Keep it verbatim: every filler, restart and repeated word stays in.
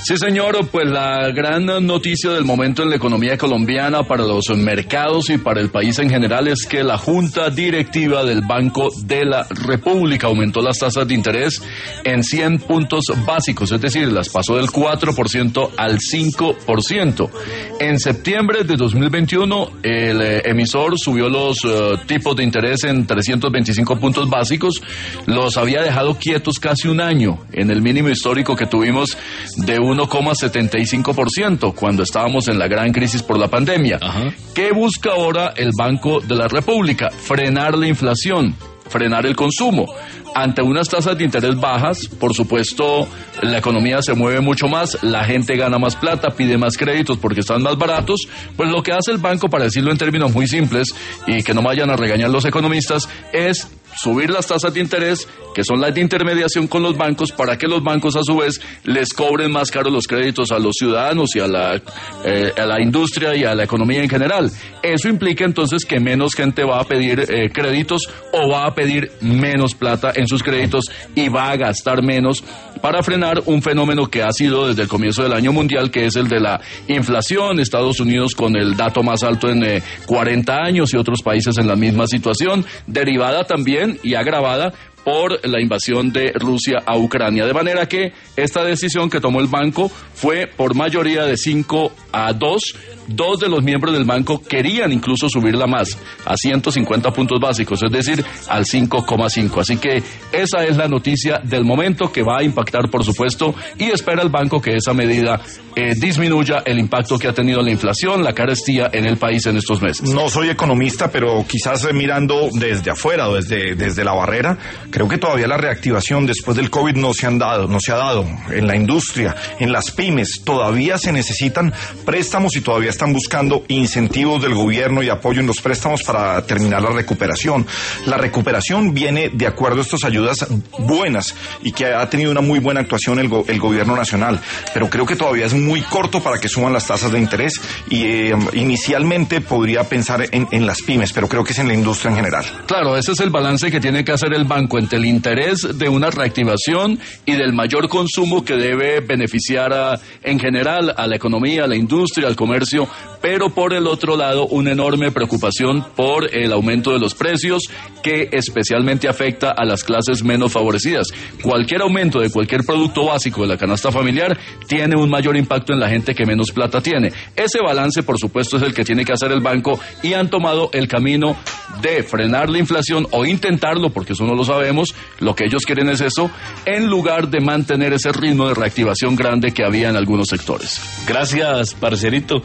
Sí, señor, pues la gran noticia del momento en la economía colombiana para los mercados y para el país en general es que la Junta Directiva del Banco de la República aumentó las tasas de interés en cien puntos básicos, es decir, las pasó del cuatro por ciento al cinco por ciento. En septiembre de dos mil veintiuno, el eh, emisor subió los uh, tipos de interés en trescientos veinticinco puntos básicos, los había dejado quietos casi un año en el mínimo histórico que tuvimos de uno coma setenta y cinco por ciento cuando estábamos en la gran crisis por la pandemia. Ajá. ¿Qué busca ahora el Banco de la República? Frenar la inflación, frenar el consumo. Ante unas tasas de interés bajas, por supuesto, la economía se mueve mucho más, la gente gana más plata, pide más créditos porque están más baratos, pues lo que hace el banco, para decirlo en términos muy simples y que no vayan a regañar los economistas, es subir las tasas de interés, que son las de intermediación con los bancos, para que los bancos a su vez les cobren más caros los créditos a los ciudadanos y a la, eh, a la industria y a la economía en general. Eso implica entonces que menos gente va a pedir eh, créditos o va a pedir menos plata en sus créditos y va a gastar menos para frenar un fenómeno que ha sido desde el comienzo del año mundial, que es el de la inflación. Estados Unidos con el dato más alto en eh, cuarenta años y otros países en la misma situación, derivada también y agravada por la invasión de Rusia a Ucrania. De manera que esta decisión que tomó el banco fue por mayoría de cinco a dos. Dos de los miembros del banco querían incluso subirla más, a ciento cincuenta puntos básicos, es decir, al cinco coma cinco. Así que esa es la noticia del momento, que va a impactar, por supuesto, y espera el banco que esa medida eh, disminuya el impacto que ha tenido la inflación, la carestía en el país en estos meses. No soy economista, pero quizás eh, mirando desde afuera o desde, desde la barrera, creo que todavía la reactivación después del COVID no se han dado, no se ha dado en la industria, en las pymes. Todavía se necesitan préstamos y todavía están buscando incentivos del gobierno y apoyo en los préstamos para terminar la recuperación. La recuperación viene de acuerdo a estas ayudas buenas y que ha tenido una muy buena actuación el, go- el gobierno nacional, pero creo que todavía es muy corto para que suban las tasas de interés y eh, inicialmente podría pensar en, en las pymes, pero creo que es en la industria en general. Claro, ese es el balance que tiene que hacer el banco entre el interés de una reactivación y del mayor consumo que debe beneficiar a, en general a la economía, a la industria, al comercio, pero por el otro lado una enorme preocupación por el aumento de los precios que especialmente afecta a las clases menos favorecidas. Cualquier aumento de cualquier producto básico de la canasta familiar tiene un mayor impacto en la gente que menos plata tiene. Ese balance, por supuesto, es el que tiene que hacer el banco y han tomado el camino de frenar la inflación o intentarlo, porque eso no lo sabemos. Lo que ellos quieren es eso, en lugar de mantener ese ritmo de reactivación grande que había en algunos sectores. Gracias, parcerito.